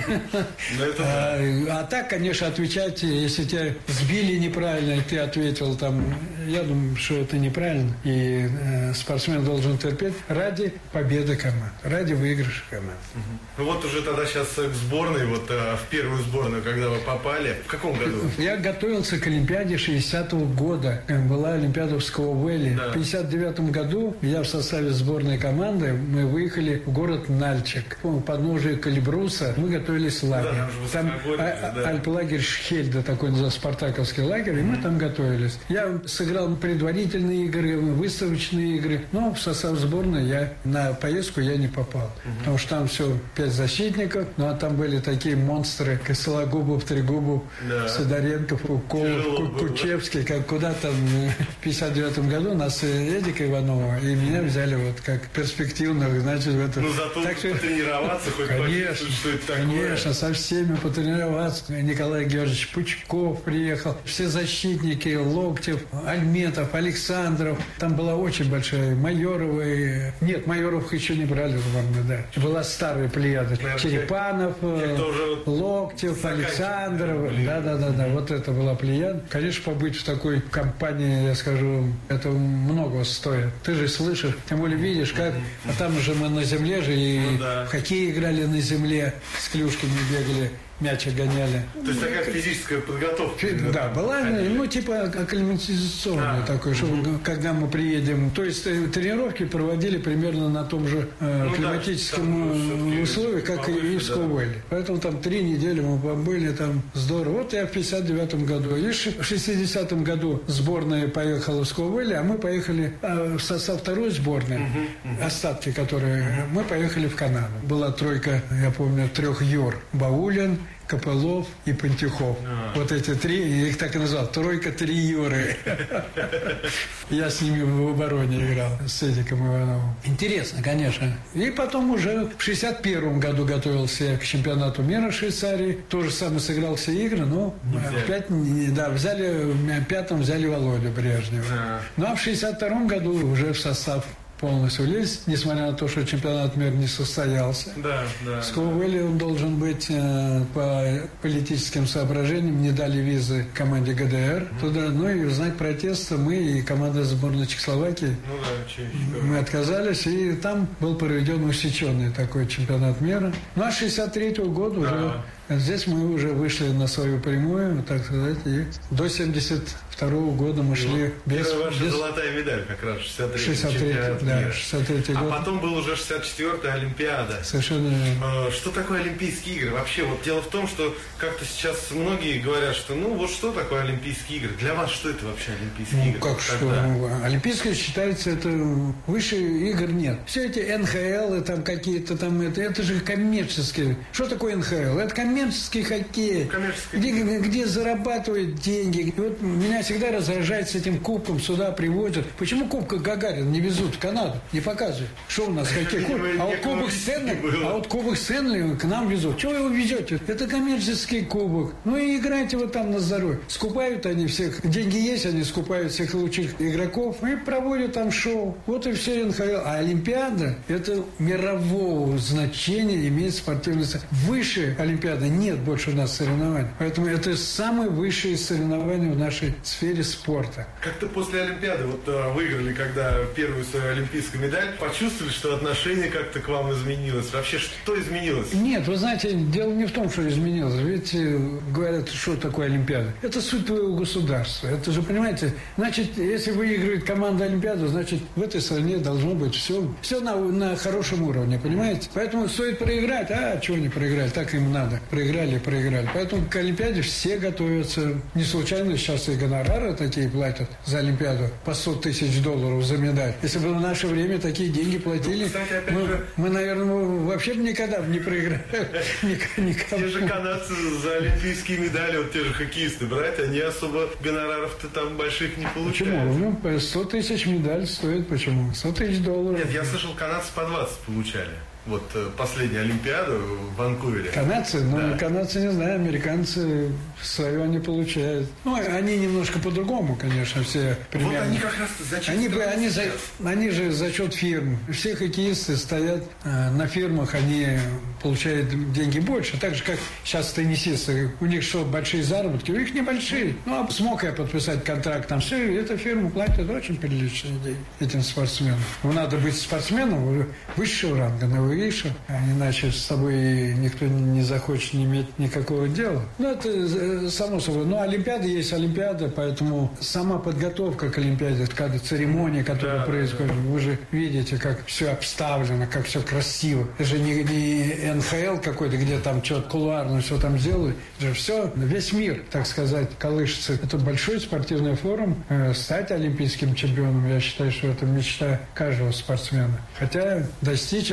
А так, конечно, отвечать, если тебя сбили неправильно, и ты ответил там, я думаю, что это неправильно. И спортсмен должен терпеть ради победы команд, ради выигрыша команд. Ну вот уже тогда сейчас к сборной, вот в первую сборную, когда вы попали, в каком году? Я готовился к Олимпиаде шестидесятого года. Была Олимпиада в Скоуэлле. В пятьдесят девятом году я в составе сборной команды, мы выехали в город Нальчик. По подножию Калибруса мы готовились в лагерь. Да, там а, да. Альплагерь Шхельда, такой называется, спартаковский лагерь, и мы там готовились. Я сыграл предварительные игры, выставочные игры, но в состав сборной я на поездку я не попал. Угу. Потому что там все пять защитников, ну а там были такие монстры, как Сологубов, Трегубов, да. Сидоренков, Уколов, Кучевский, как куда там в пятьдесят девятом году нас Эдика Иванова и меня взяли в вот как перспективных, значит, в этом. Ну, зато так, потренироваться хоть конечно, что это такое. Конечно, со всеми потренироваться. Николай Георгиевич Пучков приехал, все защитники, Локтев, Альметов, Александров. Там была очень большая, Майорова. И... Нет, Майоров еще не брали в армию, да. Была старая плеяда. Черепанов, Локтев, Александров. Да-да-да, вот это была плеяда. Конечно, побыть в такой компании, я скажу, это много стоит. Ты же слышишь, тем более видишь, как... А там же мы на земле же и ну, да. в хоккей играли на земле, с клюшками бегали. Мячи гоняли. То есть такая физическая подготовка. Да, была, ну, типа акклиматизационная а, такой, чтобы угу. когда мы приедем. То есть тренировки проводили примерно на том же э, ну, климатическом да, условии, как повыше, и в Скоуэлле. Да. Поэтому там три недели мы побыли, там здорово. Вот я в пятьдесят девятом году. И в шестидесятом году сборная поехала в Скоуэлле, а мы поехали э, в состав второй сборной, угу, угу. остатки, которые... Угу. Мы поехали в Канаду. Была тройка, я помню, трех юр. Баулин, Копылов и Пантюхов. А. Вот эти три, я их так и назвал, тройка три юры. Я с ними в обороне играл, с Эдиком Ивановым. Интересно, конечно. И потом уже в шестьдесят первом году готовился к чемпионату мира в Швейцарии. То же самое сыграл все игры, но опять, да, взяли, в пятом взяли Володю Брежнева. А. Ну а в шестьдесят втором году уже в состав полностью влез, несмотря на то, что чемпионат мира не состоялся. Да, да. В Скоуэлле он должен быть э, по политическим соображениям, не дали визы команде ГДР mm-hmm. туда, ну и в знак протеста мы и команда сборной Чехословакии ну, да, чуть-чуть. мы отказались, и там был проведен усеченный такой чемпионат мира. Ну а с шестьдесят третьего года да. уже здесь мы уже вышли на свою прямую, так сказать, и до семьдесят второго года мы шли ну, без... Первая ваша без... золотая медаль как раз, шестьдесят третий шестьдесят третий, да, шестьдесят третий год. А потом был уже шестьдесят четвёртая Олимпиада. Совершенно верно. Что такое Олимпийские игры? Вообще, вот дело в том, что как-то сейчас многие говорят, что ну вот что такое Олимпийские игры? Для вас что это вообще Олимпийские ну, игры? Как что? Олимпийские считается, это выше игр нет. Все эти эн ха эл, там какие-то там, это, это же коммерческие. Что такое эн ха эл? Это коммерческий хоккей. Коммерческий. Где, где зарабатывают деньги. И вот меня всегда раздражает с этим кубком сюда привозят. Почему кубка Гагарина не везут в Канаду? Не показывают. Что у нас, какие кубки? А вот кубок Стэнли, а вот кубок Стэнли к нам везут. Чего вы его везете? Это коммерческий кубок. Ну и играйте вот там на здоровье. Скупают они всех. Деньги есть, они скупают всех лучших игроков и проводят там шоу. Вот и все эн ха эл. А Олимпиада, это мирового значения имеет спортивный состав. Выше Олимпиады нет больше у нас соревнований. Поэтому это самые высшие соревнования в нашей сфере спорта. Как-то после Олимпиады вот выиграли, когда первую свою олимпийскую медаль, почувствовали, что отношение как-то к вам изменилось? Вообще, что изменилось? Нет, вы знаете, дело не в том, что изменилось. Ведь говорят, что такое Олимпиада. Это суть твоего государства. Это же, понимаете, значит, если выигрывает команда Олимпиаду, значит, в этой стране должно быть все, все на, на хорошем уровне, понимаете? Поэтому стоит проиграть, а чего не проиграть, так им надо. Проиграли, проиграли. Поэтому к Олимпиаде все готовятся. Не случайно сейчас и гонорары такие платят за Олимпиаду по сто тысяч долларов за медаль. Если бы в наше время такие деньги платили, ну, кстати, мы, же... мы, наверное, вообще бы никогда бы не проиграли. Те же канадцы за олимпийские медали, вот те же хоккеисты, братья, они особо гонораров-то там больших не получают. Почему? Ну, сто тысяч медаль стоит, почему? сто тысяч долларов. Нет, я слышал, канадцы по двадцать получали. Вот последняя Олимпиада в Ванкувере. Канадцы? Ну, да. канадцы, не знаю, американцы свое они получают. Ну, они немножко по-другому, конечно, все примерно. Вот они как раз за счет они, они, за, они же за счет фирм. Все хоккеисты стоят э, на фирмах, они получают деньги больше. Так же, как сейчас теннисисты. У них что, большие заработки? У них небольшие. Ну, а смог я подписать контракт, там все, эта фирма платит очень приличные деньги этим спортсменам. Надо быть спортсменом высшего ранга, на выше, а иначе с тобой никто не захочет не иметь никакого дела. Ну, это само собой. Но Олимпиада есть Олимпиада, поэтому сама подготовка к Олимпиаде, когда церемония, которая да, происходит, да, да. Вы же видите, как все обставлено, как все красиво. Это же не, не эн ха эл какой-то, где там что-то кулуарно все там делают. Это же все, весь мир, так сказать, колышется. Это большой спортивный форум. Стать олимпийским чемпионом, я считаю, что это мечта каждого спортсмена. Хотя достичь олимпийской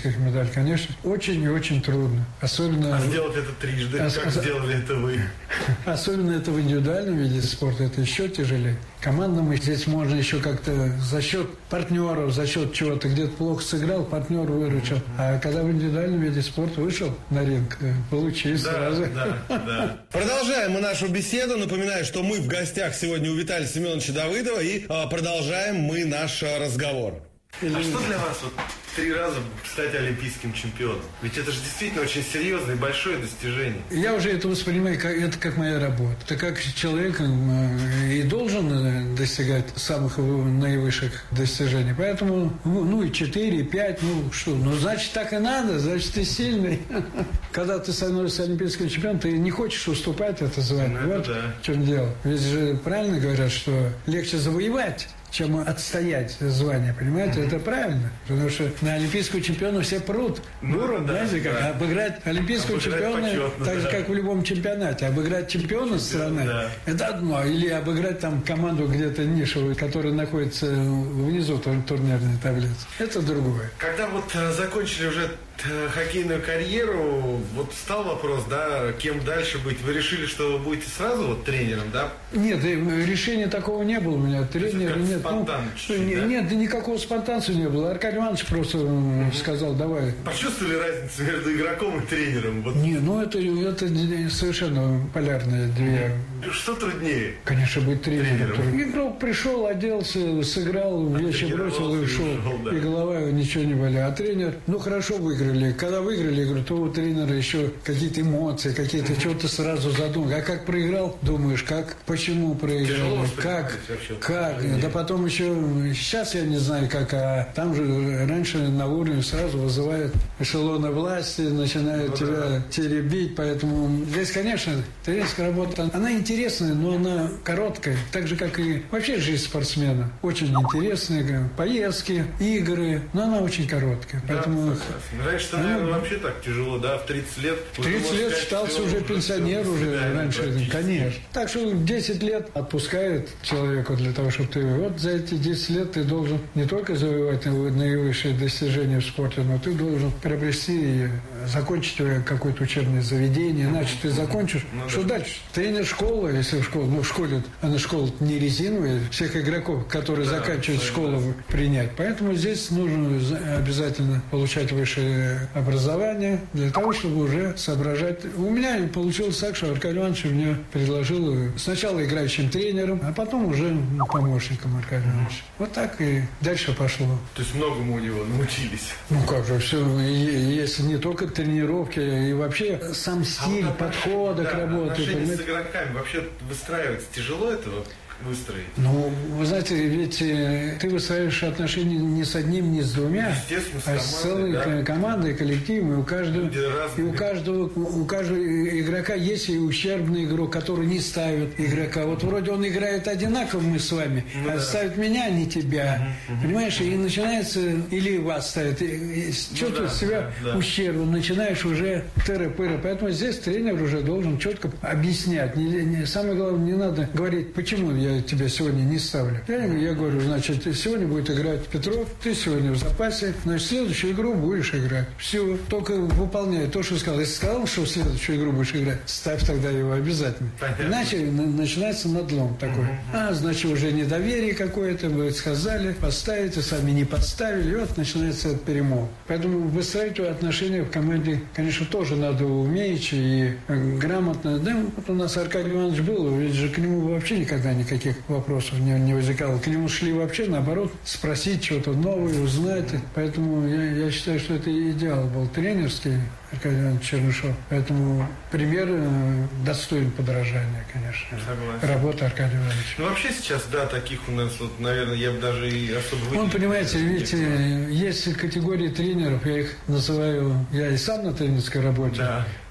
олимпийских медалей, конечно, очень и очень трудно. Особенно... А сделать это трижды, а, как а, сделали это вы? Особенно это в индивидуальном виде спорта, это еще тяжелее. Командам здесь можно еще как-то за счет партнеров, за счет чего-то, где-то плохо сыграл, партнер выручил. А когда в индивидуальном виде спорта вышел на ринг, получи да, сразу. Да, да. Продолжаем мы нашу беседу. Напоминаю, что мы в гостях сегодня у Виталия Семеновича Давыдова и а, продолжаем мы наш а, разговор. А что для вас вот три раза стать олимпийским чемпионом? Ведь это же действительно очень серьезное и большое достижение. Я уже это воспринимаю, как, это как моя работа. Это как человек э, и должен достигать самых наивысших достижений. Поэтому, ну и четыре, и пять, ну что, ну значит так и надо, значит ты сильный. Когда ты становишься олимпийским чемпионом, ты не хочешь уступать это звание. Ну, вот да. в чем дело. Ведь же правильно говорят, что легче завоевать, чем отстоять звание, понимаете? Mm-hmm. Это правильно. Потому что на олимпийского чемпиона все прут. Ну, Дуром, да, знаете, как да. обыграть олимпийского обыграть чемпиона, почетно, так же, да. как в любом чемпионате. Обыграть чемпиона страны, да. это одно. Или обыграть там команду где-то нишевую, которая находится внизу турнирной таблицы. Это другое. Когда вот э, закончили уже э, хоккейную карьеру, вот стал вопрос, да, кем дальше быть? Вы решили, что вы будете сразу вот тренером, да? Нет, решения такого не было у меня. Тренера нет. Ну, чуть-чуть, да? Нет, да никакого спонтанца не было. Аркадий Иванович просто mm-hmm. сказал, давай. Почувствовали разницу между игроком и тренером? Вот. Не, ну это, это совершенно полярные две. Что труднее? Конечно, быть тренером. тренером. Игрок пришел, оделся, сыграл, вещи бросил и ушел. ушел да. И голова его ничего не болела. А тренер, ну хорошо выиграли. Когда выиграли, я говорю, то у тренера еще какие-то эмоции, какие-то mm-hmm. что-то сразу задумал. А как проиграл, думаешь, как, почему проиграл, как, как. Да потом еще, сейчас я не знаю как, а там же раньше на уровне сразу вызывают эшелоны власти, начинают ну, тебя да. теребить. Поэтому здесь, конечно, тренерская работа, она интересная, но она короткая. Так же, как и вообще жизнь спортсмена. Очень интересная. Поездки, игры, но она очень короткая. Да, поэтому... Раньше-то, наверное, вообще так тяжело, да? В тридцать лет... В тридцать лет сказать, считался уже пенсионер, уже, уже раньше. Конечно. Так что десять лет отпускают человеку для того, чтобы ты... Вот за эти десять лет ты должен не только завоевать наивысшие достижения в спорте, но ты должен приобрести и закончить какое-то учебное заведение. Иначе ты закончишь. Ну, что да. дальше? Тренер школы, если в школе... Ну, в школе, она школа не резиновая. Всех игроков, которые да, заканчивают школу, да. принять. Поэтому здесь нужно обязательно получать высшее образование для того, чтобы уже соображать. У меня получилось так, что Аркадий Иванович мне предложил сначала играющим тренером, а потом уже помощником Аркадия Ивановича. Вот так и дальше пошло. То есть многому у него научились? Ну как же, все, если не только тренировки, и вообще сам стиль, а вот подхода да, к работе. Отношения с игроками вообще выстраивается тяжело этого? Выстроить. Ну, вы знаете, ведь э, ты выстраиваешь отношения не с одним, не с двумя, с а с целой да? командой, коллективом. И у каждого, и у каждого, у каждого игрока есть и ущербный игрок, который не ставит игрока. Вот вроде он играет одинаково, мы с вами, ну, а да. ставит меня, а не тебя. Угу, Понимаешь, угу. и начинается, или вас ставит, чувствуешь ну, да, себя да, да. ущербным, начинаешь уже тыры-пыры. Поэтому здесь тренер уже должен четко объяснять. Не, не, самое главное, не надо говорить, почему я я тебя сегодня не ставлю. Я, я говорю, значит, сегодня будет играть Петров, ты сегодня в запасе, значит, следующую игру будешь играть. Все, только выполняй то, что сказал. Если сказал, что в следующую игру будешь играть, ставь тогда его обязательно. Понятно. Иначе начинается надлом такой. Uh-huh. А, значит, уже недоверие какое-то, вы сказали, поставите, сами не подставили, и вот начинается этот перемол. Поэтому выстраивать отношения в команде, конечно, тоже надо уметь и грамотно. Да, вот у нас Аркадий Иванович был, ведь же к нему вообще никогда никаких вопросов не, не возникало. К нему шли вообще, наоборот, спросить что-то новое, узнать. Поэтому я, я считаю, что это идеал был тренерский, Аркадий Иванович Чернышов. Поэтому пример э, достоин подражания, конечно. Согласен. Работа Аркадия Ивановича. Ну, вообще сейчас, да, таких у нас, вот, наверное, я бы даже и особо выделил. Он, понимаете, ведь есть категории тренеров, я их называю, я и сам на тренерской работе. Да.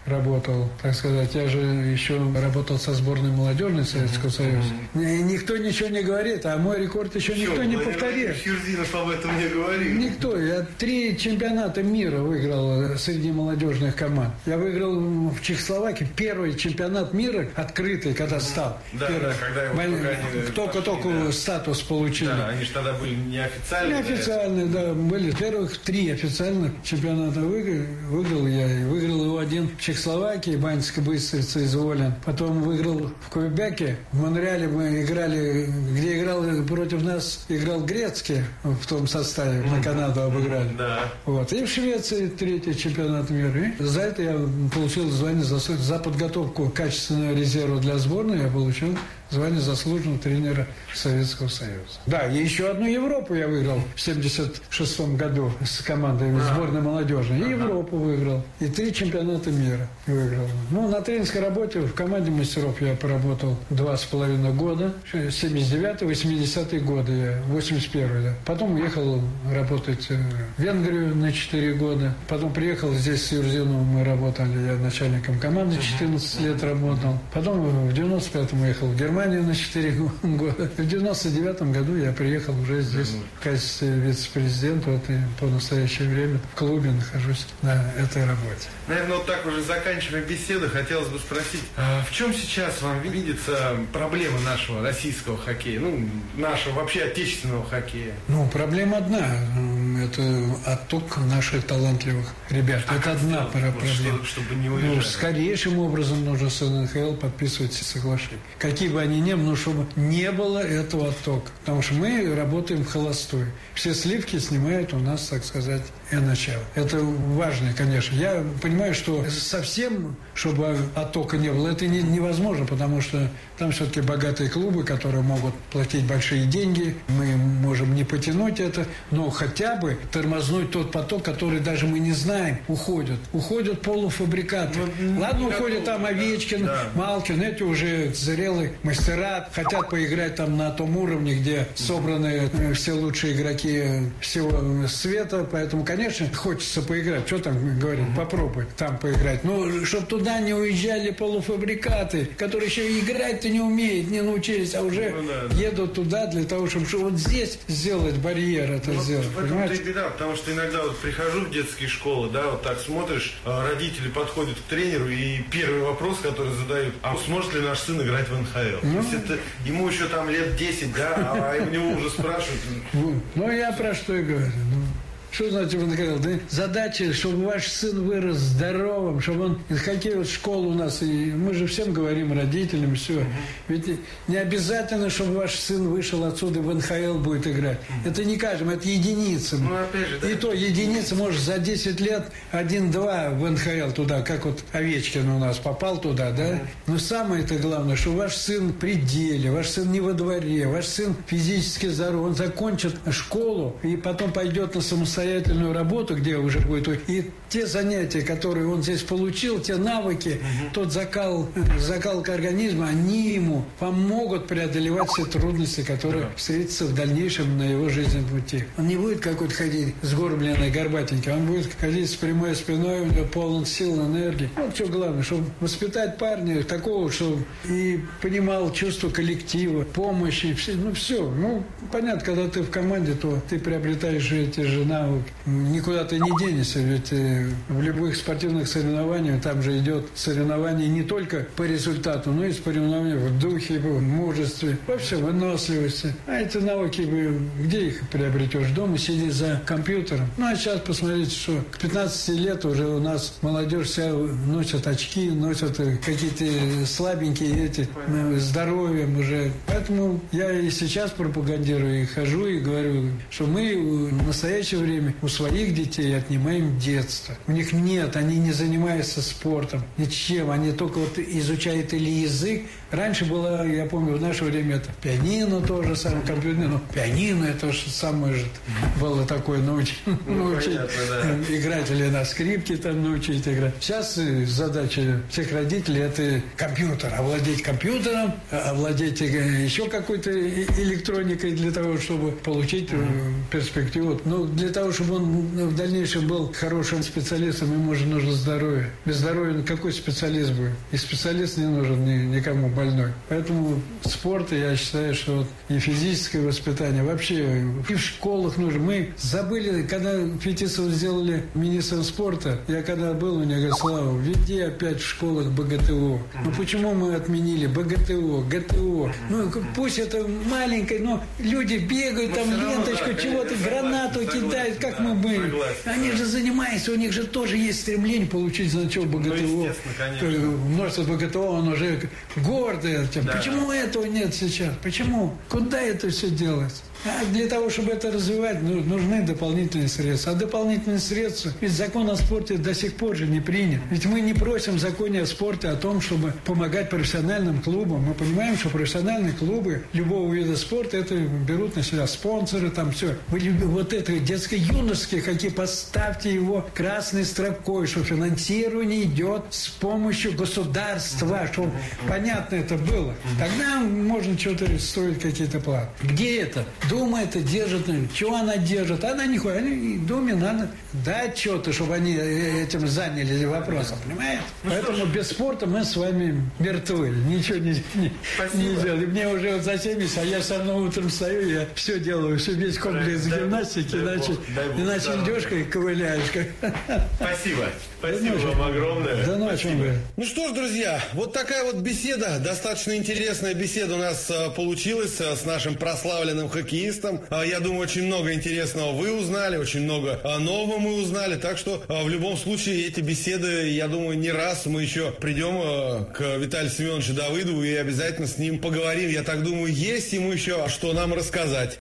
работал, так сказать. Я же еще работал со сборной молодежной Советского Союза. Mm-hmm. Никто ничего не говорит, а мой рекорд еще Все, никто не повторил. Хирзинов об этом не говорил. Никто. Я три чемпионата мира выиграл среди молодежных команд. Я выиграл в Чехословакии первый чемпионат мира открытый, когда стал. Да, да, когда его только-только да. статус получили. Да, они же тогда были неофициальные. Неофициальные, да, были. Первых три официальных чемпионата выиграл, выиграл я. И выиграл его один в Чехословакии, Баньская Быстрица из Волен. Потом выиграл в Квебеке. В Монреале мы играли, где играл против нас, играл Грецкий в том составе, на Канаду обыграли. Да. Вот. И в Швеции третий чемпионат мира. И за это я получил звание за, за подготовку качественного резерва для сборной. Я получил звание заслуженного тренера Советского Союза. Да, и еще одну Европу я выиграл в семьдесят шестом году с командой а. сборной молодежной. И ага. Европу выиграл. И три чемпионата мира выиграл. Ну, на тренерской работе в команде мастеров я поработал два с половиной года. семьдесят девятый, восьмидесятые годы я, восемьдесят первый, да. Потом уехал работать в Венгрию на четыре года. Потом приехал здесь с Юрзиновым, мы работали, я начальником команды четырнадцать лет работал. Потом в девяносто пятом уехал в Германию на четыре года. В девяносто девятом году я приехал уже здесь в качестве вице-президента. Вот и по настоящее время в клубе нахожусь на этой работе. Наверное, вот так уже заканчивая беседу, хотелось бы спросить, а в чем сейчас вам видится проблема нашего российского хоккея, ну, нашего вообще отечественного хоккея? Ну, проблема одна. Это отток наших талантливых ребят. А это одна проблема. Что, чтобы не уезжали? Ну, скорейшим образом нужно с эн ха эл подписывать соглашения. Какие бы они ни были, но чтобы не было этого оттока. Потому что мы работаем в холостую. Все сливки снимают у нас, так сказать, эн эйч эл. Это важно, конечно. Я понимаю, что совсем, чтобы оттока не было, это не, невозможно, потому что там все-таки богатые клубы, которые могут платить большие деньги. Мы можем не потянуть это, но хотя бы тормознуть тот поток, который даже мы не знаем, уходит. Уходят полуфабрикаты. Ну, Ладно, уходят там Овечкин, да. Малкин, эти уже зрелые мастера, хотят поиграть там на том уровне, где собраны все лучшие игроки всего света, поэтому, конечно, хочется поиграть. Что там говорить? Попробуй там поиграть. Ну, чтобы туда не уезжали полуфабрикаты, которые еще и играть-то не умеют, не научились, а уже ну, да, да. едут туда для того, чтобы вот здесь сделать барьер, это ну, сделать. В этом-то и беда, потому что иногда вот прихожу в детские школы, да, вот так смотришь, родители подходят к тренеру, и первый вопрос, который задают, а сможет ли наш сын играть в эн ха эл? Ну, то есть это ему еще там лет десять, да, а у него уже спрашивают. Ну, я про что и говорю. Что значит в эн ха эл? Да? Задача, чтобы ваш сын вырос здоровым, чтобы он из хоккея в школу у нас, и мы же всем говорим, родителям, все. Ведь не обязательно, чтобы ваш сын вышел отсюда и в эн ха эл будет играть. Это не каждому, это единицам. Ну, опять же, да. И то единица может за десять лет один-два в эн ха эл туда, как вот Овечкин у нас попал туда, да? Но самое-то главное, что ваш сын в пределе, ваш сын не во дворе, ваш сын физически здоров, он закончит школу и потом пойдет на самостоятельность работу, где уже будет, и те занятия, которые он здесь получил, те навыки, угу. тот закал, закалка организма, они ему помогут преодолевать все трудности, которые да. встретятся в дальнейшем на его жизненном пути. Он не будет какой-то ходить сгорбленный, горбатенький, он будет ходить с прямой спиной, у него полон сил, энергии. Вот что главное, чтобы воспитать парня такого, чтобы и понимал чувство коллектива, помощи, все, ну все. Ну, понятно, когда ты в команде, то ты приобретаешь эти же навыки. Никуда ты не денешься, ведь в любых спортивных соревнованиях там же идет соревнование не только по результату, но и соревнования в духе, в мужестве, во всем, выносливости. А эти навыки, где их приобретешь? Дома сидишь за компьютером. Ну, а сейчас посмотрите, что к пятнадцати лет уже у нас молодежь вся носит очки, носят какие-то слабенькие эти, здоровьем уже. Поэтому я и сейчас пропагандирую, и хожу, и говорю, что мы в настоящее время у своих детей отнимаем детство. У них нет, они не занимаются спортом, ничем. Они только вот изучают или язык. Раньше было, я помню, в наше время это пианино тоже самое, компьютер, но пианино это же самое же было такое научить, ну, научить понятно, да. играть или на скрипке там научить играть. Сейчас задача всех родителей это компьютер, овладеть компьютером, овладеть еще какой-то электроникой для того, чтобы получить mm-hmm. перспективу. Ну, для того, чтобы он в дальнейшем был хорошим специалистом, ему же нужно здоровье. Без здоровья какой специалист будет? И специалист не нужен ни, никому больной. Поэтому спорт, я считаю, что вот и физическое воспитание, вообще и в школах нужно. Мы забыли, когда Фетисова сделали министром спорта, я когда был у него, говорю, Слава, введи опять в школах БГТО. Ну почему мы отменили БГТО, ГТО? Ну пусть это маленькое, но люди бегают, там ленточку, да, чего-то, гранату согласен, кидают, как да, мы были. Согласен, Они да. же занимаются, у них же тоже есть стремление получить значок БГТО. Ну, множество БГТО, он уже гордый. Да. Почему этого нет сейчас? Почему? Куда это все делается? А для того, чтобы это развивать, ну, нужны дополнительные средства. А дополнительные средства, ведь закон о спорте до сих пор же не принят. Ведь мы не просим в законе о спорте о том, чтобы помогать профессиональным клубам. Мы понимаем, что профессиональные клубы любого вида спорта это берут на себя спонсоры, там все. Вы вот это детско-юношеский хоккей, поставьте его красной строкой, что финансирование идет с помощью государства, чтобы понятно это было. Тогда можно что-то строить какие-то планы. Где это? Дума это держит, чего она держит? Она не ходит. Они, Думе надо дать что-то, чтобы они этим заняли вопросом, понимаете? Ну Поэтому без спорта мы с вами мертвы. Ничего не, не, не делаем. Мне уже вот за семьдесят, а я все равно утром встаю, я все делаю, все весь комплекс дай гимнастики, дай иначе, Бог, дай Бог, иначе да, идешь и ковыляешь. Спасибо. Спасибо да вам огромное. Да ну, о чем вы. Ну что ж, друзья, вот такая вот беседа, достаточно интересная беседа у нас а, получилась а, с нашим прославленным хоккеистом. А, я думаю, очень много интересного вы узнали, очень много а, нового мы узнали. Так что а, в любом случае эти беседы, я думаю, не раз мы еще придем а, к Виталию Семеновичу Давыдову и обязательно с ним поговорим. Я так думаю, есть ему еще что нам рассказать.